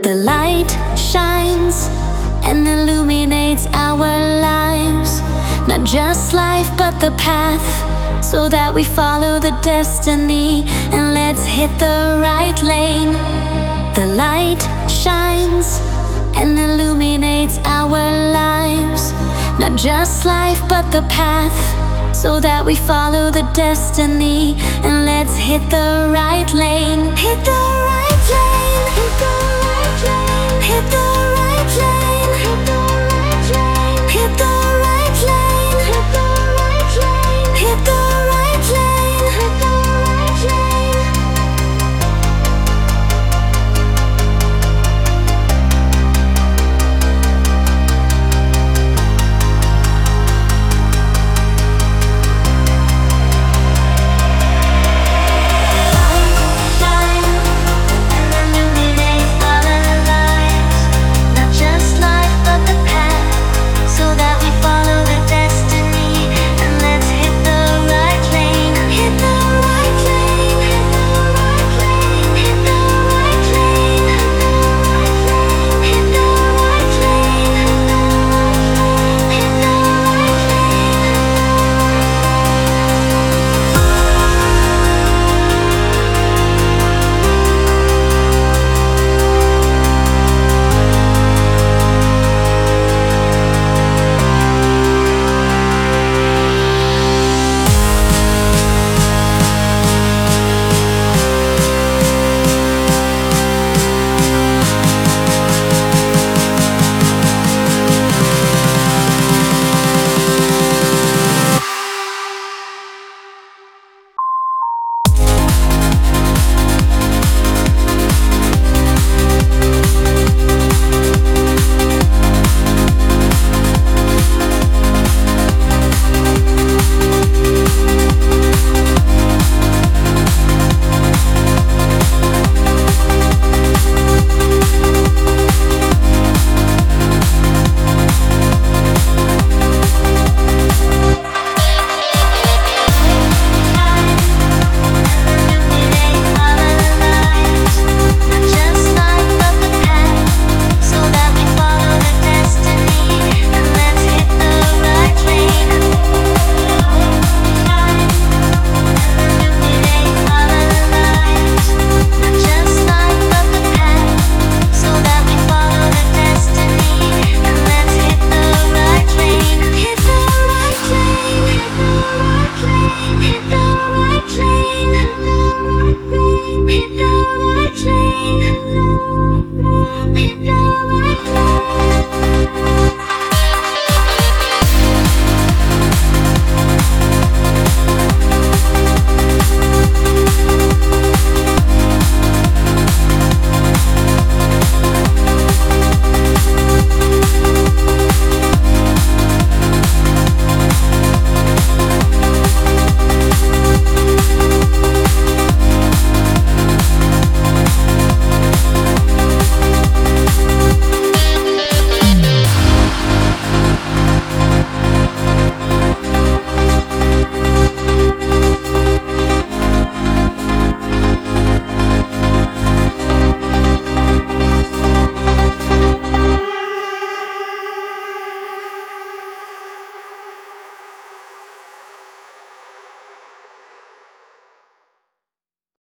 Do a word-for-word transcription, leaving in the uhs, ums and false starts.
The light shines and illuminates our lives, not just life but the path, so that we follow the destiny and let's hit the right lane. The light shines and illuminates our lives, not just life but the path, so that we follow the destiny and let's hit the right lane. Hit the right